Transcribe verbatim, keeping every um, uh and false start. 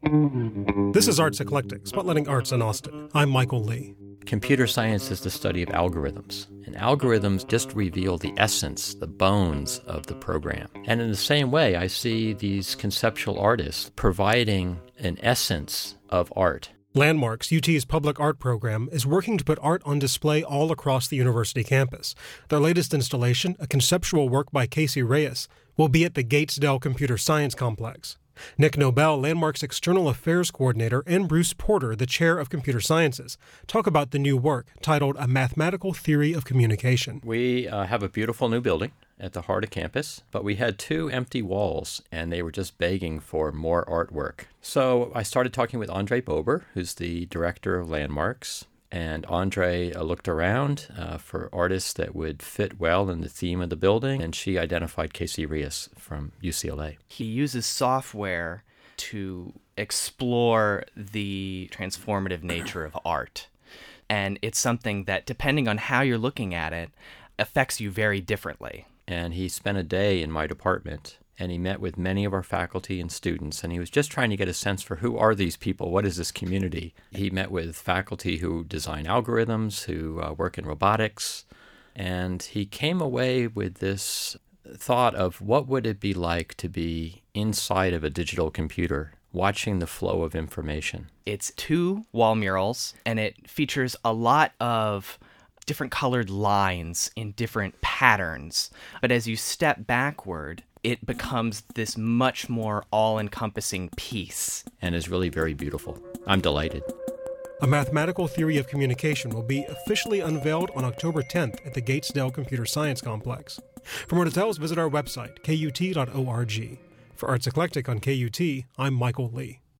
This is Arts Eclectic, spotlighting arts in Austin. I'm Michael Lee. Computer science is the study of algorithms, and algorithms just reveal the essence, the bones of the program. And in the same way, I see these conceptual artists providing an essence of art. Landmarks, U T's public art program, is working to put art on display all across the university campus. Their latest installation, a conceptual work by Casey Reyes, will be at the Gatesdale Computer Science Complex. Nick Nobel, Landmark's External Affairs Coordinator, and Bruce Porter, the Chair of Computer Sciences, talk about the new work titled A Mathematical Theory of Communication. We uh, have a beautiful new building at the heart of campus, but we had two empty walls, and they were just begging for more artwork. So I started talking with Andre Bober, who's the director of Landmarks, and Andre uh, looked around uh, for artists that would fit well in the theme of the building, and she identified Casey Reyes from U C L A. He uses software to explore the transformative nature of art. And it's something that, depending on how you're looking at it, affects you very differently. And he spent a day in my department, and he met with many of our faculty and students, and he was just trying to get a sense for who are these people, what is this community. He met with faculty who design algorithms, who uh, work in robotics, and he came away with this thought of what would it be like to be inside of a digital computer, watching the flow of information. It's two wall murals, and it features a lot of different colored lines in different patterns. But as you step backward, it becomes this much more all-encompassing piece. And is really very beautiful. I'm delighted. A Mathematical Theory of Communication will be officially unveiled on October tenth at the Gatesdale Computer Science Complex. For more details, visit our website, K U T dot org. For Arts Eclectic on K U T, I'm Michael Lee.